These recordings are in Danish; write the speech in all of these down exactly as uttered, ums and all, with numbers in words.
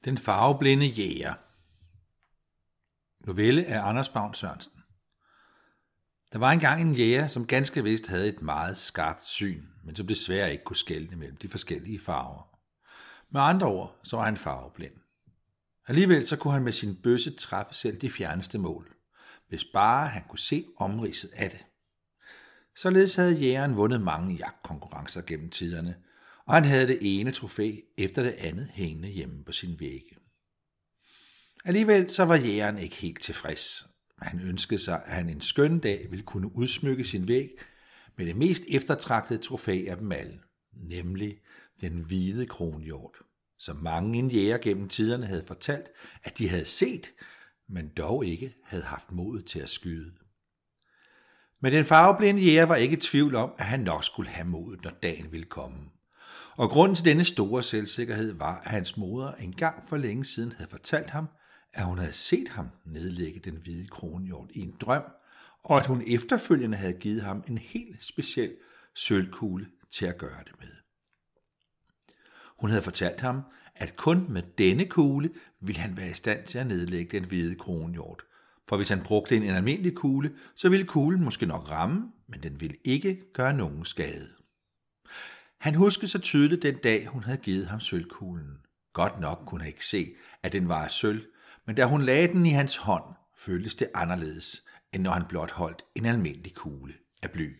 Den farveblinde jæger. Novelle af Anders Bavn Sørensen. Der var engang en jæger, som ganske vist havde et meget skarpt syn, men som desværre ikke kunne skelne mellem de forskellige farver. Med andre ord, så var han farveblind. Alligevel så kunne han med sin bøsse træffe selv de fjerneste mål, hvis bare han kunne se omridset af det. Således havde jægeren vundet mange jagtkonkurrencer gennem tiderne, og han havde det ene trofæ efter det andet hængende hjemme på sin vægge. Alligevel så var jægeren ikke helt tilfreds. Han ønskede sig, at han en skøn dag ville kunne udsmykke sin væg med det mest eftertragtede trofæ af dem alle, nemlig den hvide kronhjort, som mange en jæger gennem tiderne havde fortalt, at de havde set, men dog ikke havde haft mod til at skyde. Men den farveblinde jæger var ikke i tvivl om, at han nok skulle have modet, når dagen ville komme. Og grunden til denne store selvsikkerhed var, at hans moder engang for længe siden havde fortalt ham, at hun havde set ham nedlægge den hvide kronhjort i en drøm, og at hun efterfølgende havde givet ham en helt speciel sølvkugle til at gøre det med. Hun havde fortalt ham, at kun med denne kugle ville han være i stand til at nedlægge den hvide kronhjort, for hvis han brugte en almindelig kugle, så ville kuglen måske nok ramme, men den ville ikke gøre nogen skade. Han huskede så tydeligt den dag, hun havde givet ham sølvkuglen. Godt nok kunne han ikke se, at den var af sølv, men da hun lagde den i hans hånd, føltes det anderledes, end når han blot holdt en almindelig kugle af bly.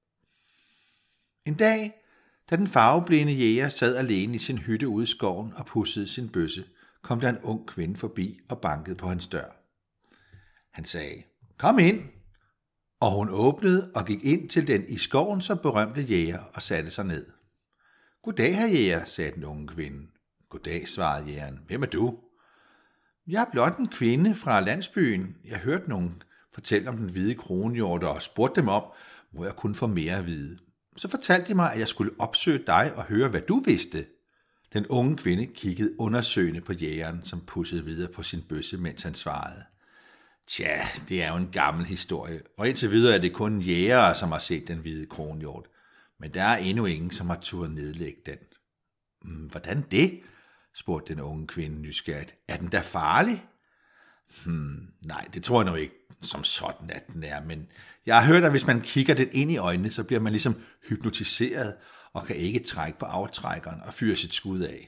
En dag, da den farveblinde jæger sad alene i sin hytte ude i skoven og pudsede sin bøsse, kom der en ung kvinde forbi og bankede på hans dør. Han sagde, "Kom ind!" Og hun åbnede og gik ind til den i skoven så berømte jæger og satte sig ned. "Goddag, herr jæger," sagde den unge kvinde. "Goddag," svarede jægeren. "Hvem er du?" "Jeg er blot en kvinde fra landsbyen. Jeg hørte nogen fortælle om den hvide kronhjort og spurgte dem om, hvor jeg kunne få mere at vide. Så fortalte de mig, at jeg skulle opsøge dig og høre, hvad du vidste." Den unge kvinde kiggede undersøgende på jægeren, som pudsede videre på sin bøsse, mens han svarede, "Tja, det er jo en gammel historie, og indtil videre er det kun jægere, som har set den hvide kronhjort. Men der er endnu ingen, som har turde nedlægge den." "Hvordan det?" spurgte den unge kvinde nysgerrigt. "Er den da farlig?" Hmm, nej, det tror jeg nu ikke som sådan, at den er, men jeg har hørt, at hvis man kigger den ind i øjnene, så bliver man ligesom hypnotiseret og kan ikke trække på aftrækkeren og fyre sit skud af.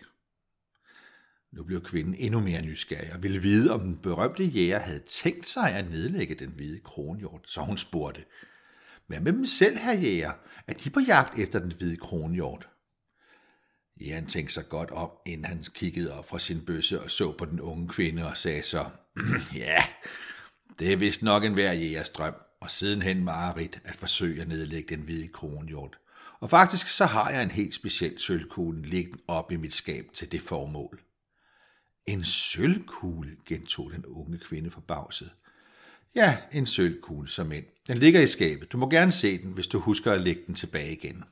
Nu blev kvinden endnu mere nysgerrig og ville vide, om den berømte jæger havde tænkt sig at nedlægge den hvide kronhjort, så hun spurgte, "Hvad med dem selv, herr jæger? Er de på jagt efter den hvide kronhjort?" Jægeren tænkte sig godt om, inden han kiggede op fra sin bøsse og så på den unge kvinde og sagde så, "Ja, det er vist nok en hver jægers drøm, og sidenhen mareridt at forsøge at nedlægge den hvide kronhjort. Og faktisk så har jeg en helt speciel sølvkugle liggende op i mit skab til det formål." "En sølvkugle?" gentog den unge kvinde forbavset. "Ja, en sølvkugle som en. Den ligger i skabet. Du må gerne se den, hvis du husker at lægge den tilbage igen."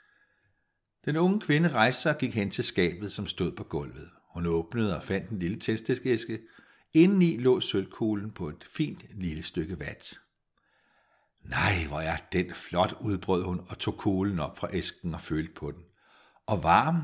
Den unge kvinde rejste sig og gik hen til skabet, som stod på gulvet. Hun åbnede og fandt en lille tændstikæske. Indeni lå sølvkuglen på et fint lille stykke vat. "Nej, hvor er den flot," udbrød hun og tog kuglen op fra æsken og følte på den. "Og varm."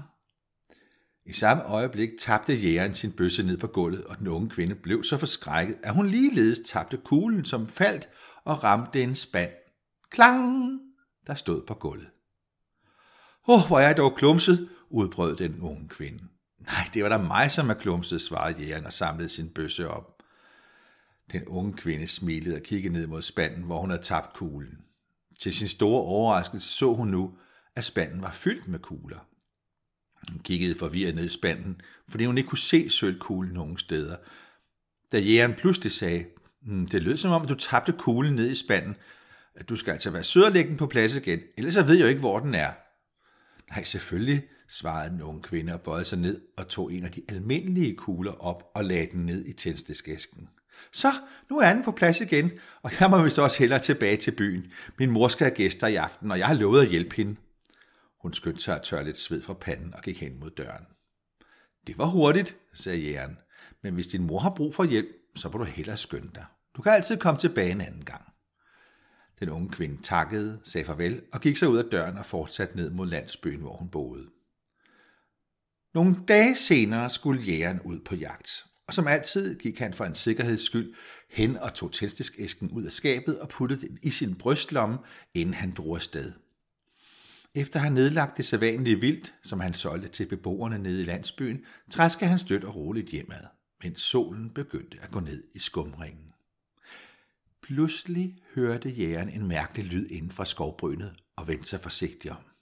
I samme øjeblik tabte jægeren sin bøsse ned på gulvet, og den unge kvinde blev så forskrækket, at hun ligeledes tabte kuglen, som faldt og ramte en spand. Klang! Der stod på gulvet. "Åh, hvor er jeg dog klumset," udbrød den unge kvinde. "Nej, det var da mig, som er klumset," svarede jægeren og samlede sin bøsse op. Den unge kvinde smilede og kiggede ned mod spanden, hvor hun havde tabt kuglen. Til sin store overraskelse så hun nu, at spanden var fyldt med kugler. Hun kiggede forvirret ned i spanden, fordi hun ikke kunne se sølvkuglen nogen steder. Da jægeren pludselig sagde, "Det lød som om, du tabte kuglen ned i spanden. Du skal altså være sød og lægge den på plads igen, ellers så ved jeg jo ikke, hvor den er." "Nej, selvfølgelig," svarede den unge kvinde og bøjede sig ned og tog en af de almindelige kugler op og lagde den ned i tændstikæsken. "Så, nu er den på plads igen, og jeg må vist også hellere tilbage til byen. Min mor skal have gæster i aften, og jeg har lovet at hjælpe hende." Hun skyndte sig at tørre lidt sved fra panden og gik hen mod døren. "Det var hurtigt," sagde jægeren, "men hvis din mor har brug for hjælp, så må du hellere skynde dig. Du kan altid komme tilbage en anden gang." Den unge kvinde takkede, sagde farvel og gik så ud af døren og fortsatte ned mod landsbyen, hvor hun boede. Nogle dage senere skulle jægeren ud på jagt, og som altid gik han for en sikkerheds skyld hen og tog tændstikæsken ud af skabet og puttede den i sin brystlomme, inden han drog afsted. Efter at have nedlagt det sædvanlige vildt, som han solgte til beboerne nede i landsbyen, træskede han støt og roligt hjemad, mens solen begyndte at gå ned i skumringen. Pludselig hørte jægeren en mærkelig lyd inden fra skovbrynet og vendte sig forsigtigt om.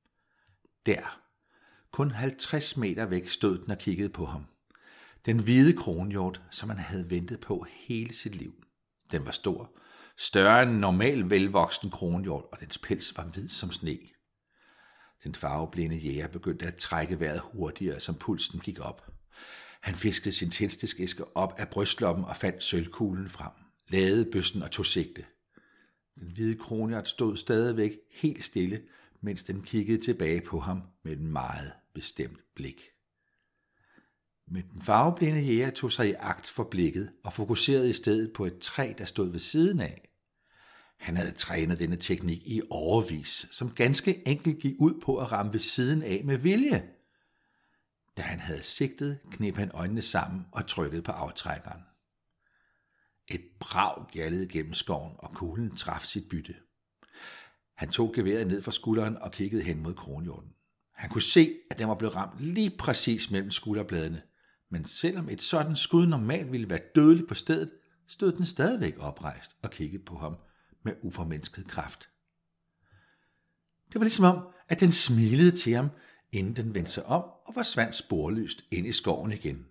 Der, kun halvtreds meter væk, stod den og kiggede på ham. Den hvide kronhjort, som han havde ventet på hele sit liv. Den var stor, større end en normal velvoksen kronhjort, og dens pels var hvid som sne. Den farveblinde jæger begyndte at trække vejret hurtigere, som pulsen gik op. Han fiskede sin tændstikæske op af brystlommen og fandt sølvkuglen frem, ladede bøssen og tog sigte. Den hvide kronhjort stod stadigvæk helt stille, mens den kiggede tilbage på ham med et meget bestemt blik. Men den farveblinde jæger tog sig i agt for blikket og fokuserede i stedet på et træ, der stod ved siden af. Han havde trænet denne teknik i årevis, som ganske enkelt gik ud på at ramme ved siden af med vilje. Da han havde sigtet, kneb han øjnene sammen og trykkede på aftrækkeren. Et brag gjaldede gennem skoven, og kuglen traf sit bytte. Han tog geværet ned fra skulderen og kiggede hen mod kronhjorten. Han kunne se, at den var blevet ramt lige præcis mellem skulderbladene, men selvom et sådan skud normalt ville være dødeligt på stedet, stod den stadigvæk oprejst og kiggede på ham med uformindsket kraft. Det var ligesom om, at den smilede til ham, inden den vendte sig om og forsvandt sporløst ind i skoven igen.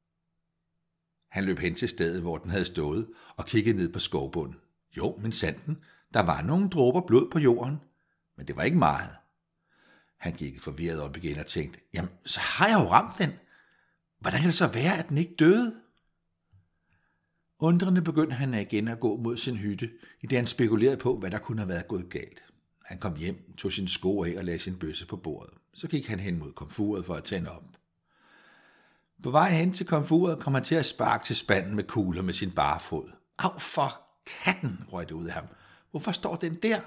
Han løb hen til stedet, hvor den havde stået, og kiggede ned på skovbunden. Jo, men sanden, der var nogle dråber blod på jorden, men det var ikke meget. Han gik forvirret op igen og tænkte, jamen, så har jeg jo ramt den. Hvordan kan det så være, at den ikke døde? Undrende begyndte han igen at gå mod sin hytte, i det han spekulerede på, hvad der kunne have været gået galt. Han kom hjem, tog sine sko af og lagde sin bøsse på bordet. Så gik han hen mod komfuret for at tænde op. På vej hen til komfuret kom han til at sparke til spanden med kugler med sin bare fod. Au for katten, røg det ud af ham. Hvorfor står den der?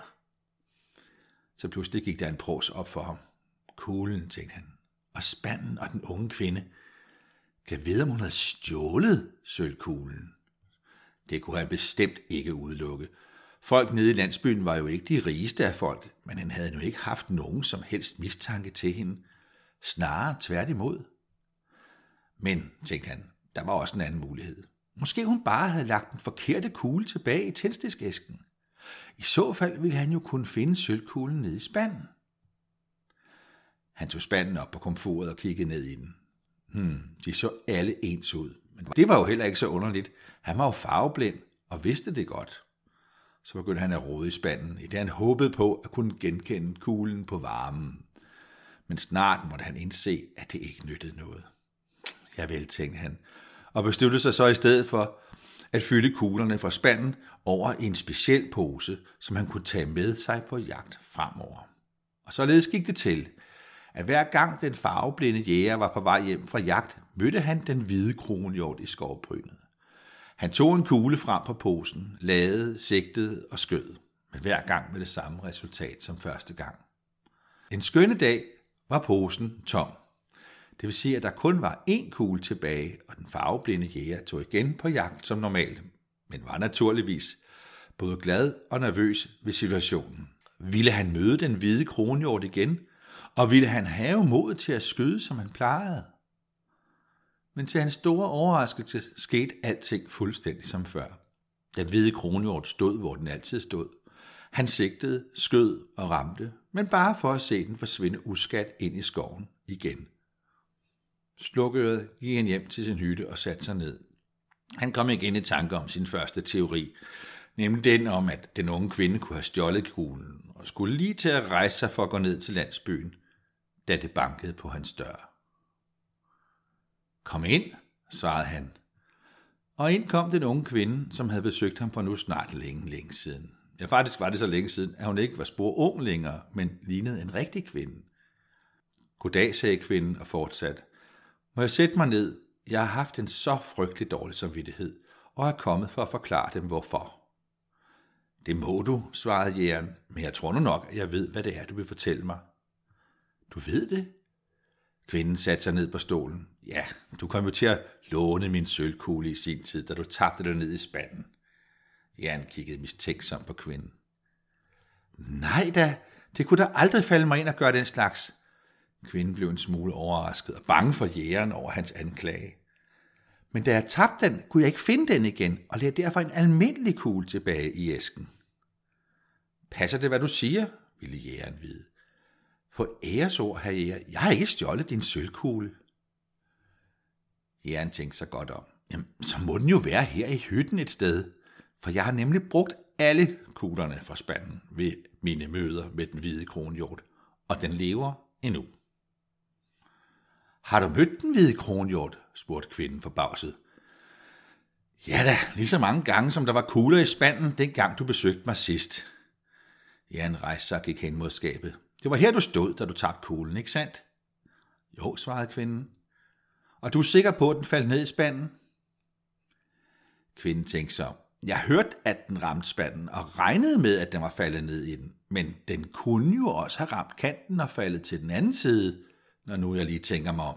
Så pludselig gik der en pros op for ham. Kuglen, tænkte han, og spanden og den unge kvinde. Kan vide, om hun havde stjålet sølvkuglen. Det kunne han bestemt ikke udelukke. Folk nede i landsbyen var jo ikke de rigeste af folk, men han havde nu ikke haft nogen som helst mistanke til hende. Snarere tværtimod. Men, tænkte han, der var også en anden mulighed. Måske hun bare havde lagt den forkerte kugle tilbage i tændstikæsken. I så fald ville han jo kunne finde sølvkuglen nede i spanden. Han tog spanden op på komfuret og kiggede ned i den. Hmm, de så alle ens ud. Men det var jo heller ikke så underligt. Han var jo farveblind og vidste det godt. Så begyndte han at rode i spanden, i det han håbede på at kunne genkende kuglen på varmen. Men snart måtte han indse, at det ikke nyttede noget. Javel, tænkte han, og besluttede sig så i stedet for at fylde kuglerne fra spanden over i en speciel pose, som han kunne tage med sig på jagt fremover. Og således gik det til, at hver gang den farveblinde jæger var på vej hjem fra jagt, mødte han den hvide kronhjort i skovbrynet. Han tog en kugle frem på posen, ladede, sigtede og skød, men hver gang med det samme resultat som første gang. En skønne dag var posen tom. Det vil sige, at der kun var én kugle tilbage, og den farveblinde jæger tog igen på jagt som normalt, men var naturligvis både glad og nervøs ved situationen. Ville han møde den hvide kronhjort igen, og ville han have mod til at skyde, som han plejede? Men til hans store overraskelse skete alting fuldstændig som før. Den hvide kronhjort stod, hvor den altid stod. Han sigtede, skød og ramte, men bare for at se den forsvinde uskat ind i skoven igen. Slukøret gik han hjem til sin hytte og satte sig ned. Han kom igen i tanke om sin første teori, nemlig den om, at den unge kvinde kunne have stjålet kuglen og skulle lige til at rejse sig for at gå ned til landsbyen, da det bankede på hans dør. Kom ind, svarede han. Og ind kom den unge kvinde, som havde besøgt ham for nu snart længe, længe siden. Ja, faktisk var det så længe siden, at hun ikke var spor ung længere, men lignede en rigtig kvinde. Goddag, sagde kvinden og fortsatte. Må jeg sætte mig ned? Jeg har haft en så frygtelig dårlig samvittighed, og er kommet for at forklare dem hvorfor. Det må du, svarede jægeren, men jeg tror nu nok, at jeg ved, hvad det er, du vil fortælle mig. Du ved det? Kvinden satte sig ned på stolen. Ja, du kom jo til at låne min sølvkugle i sin tid, da du tabte dig ned i spanden. Jan kiggede mistænksomt på kvinden. Nej da, det kunne da aldrig falde mig ind at gøre den slags. Kvinden blev en smule overrasket og bange for jægeren over hans anklage. Men da jeg tabte den, kunne jeg ikke finde den igen, og lagde derfor en almindelig kugle tilbage i æsken. Passer det, hvad du siger? Ville jægeren vide. På æresord, herre jæger, jeg har ikke stjålet din sølvkugle. Jægeren tænkte sig godt om. Jamen, så må den jo være her i hytten et sted, for jeg har nemlig brugt alle kuglerne fra spanden ved mine møder med den hvide kronhjort, og den lever endnu. Har du mødt den hvide kronhjort? Spurgte kvinden forbavset. Ja da, lige så mange gange, som der var kugler i spanden, dengang du besøgte mig sidst. Jan rejste sig og gik hen mod skabet. Det var her, du stod, da du tabte kuglen, ikke sandt? Jo, svarede kvinden. Og du er sikker på, at den faldt ned i spanden? Kvinden tænkte så. Jeg hørte, at den ramte spanden, og regnede med, at den var faldet ned i den. Men den kunne jo også have ramt kanten og faldet til den anden side, når nu jeg lige tænker mig om.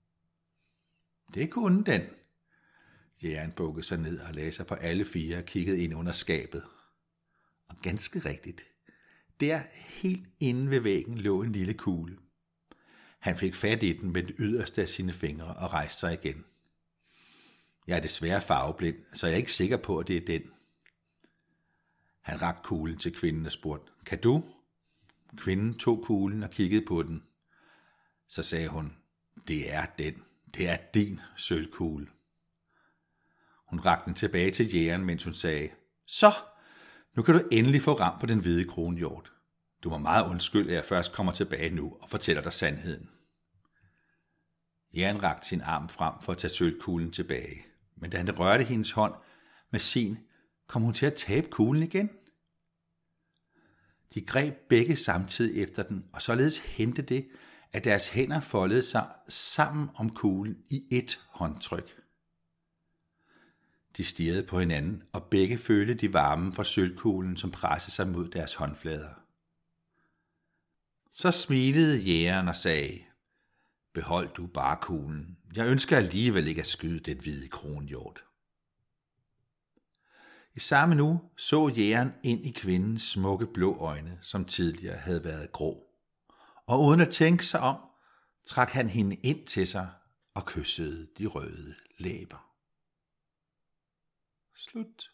Det kunne den. Jægeren bukkede sig ned og lagde sig på alle fire og kiggede ind under skabet. Og ganske rigtigt. Der helt inde ved væggen lå en lille kugle. Han fik fat i den med det yderste af sine fingre og rejste sig igen. Jeg er desværre farveblind, så jeg er ikke sikker på, at det er den. Han rakte kuglen til kvinden og spurgte, kan du? Kvinden tog kuglen og kiggede på den. Så sagde hun, det er den. Det er din sølvkugle. Hun rakte den tilbage til jægeren, mens hun sagde, så, nu kan du endelig få ram på den hvide kronhjort. Du må meget undskylde, at jeg først kommer tilbage nu og fortæller dig sandheden. Jægeren rakte sin arm frem for at tage sølvkuglen tilbage, men da han rørte hendes hånd med sin, kom hun til at tabe kuglen igen. De greb begge samtidig efter den, og således hentede det, at deres hænder foldede sig sammen om kuglen i et håndtryk. De stirrede på hinanden, og begge følte de varme fra sølvkuglen, som pressede sig mod deres håndflader. Så smilede jægeren og sagde, behold du bare kuglen. Jeg ønsker alligevel ikke at skyde den hvide kronhjort. I samme nu så jægeren ind i kvindens smukke blå øjne, som tidligere havde været grå. Og uden at tænke sig om, trak han hende ind til sig og kyssede de røde læber. Slut.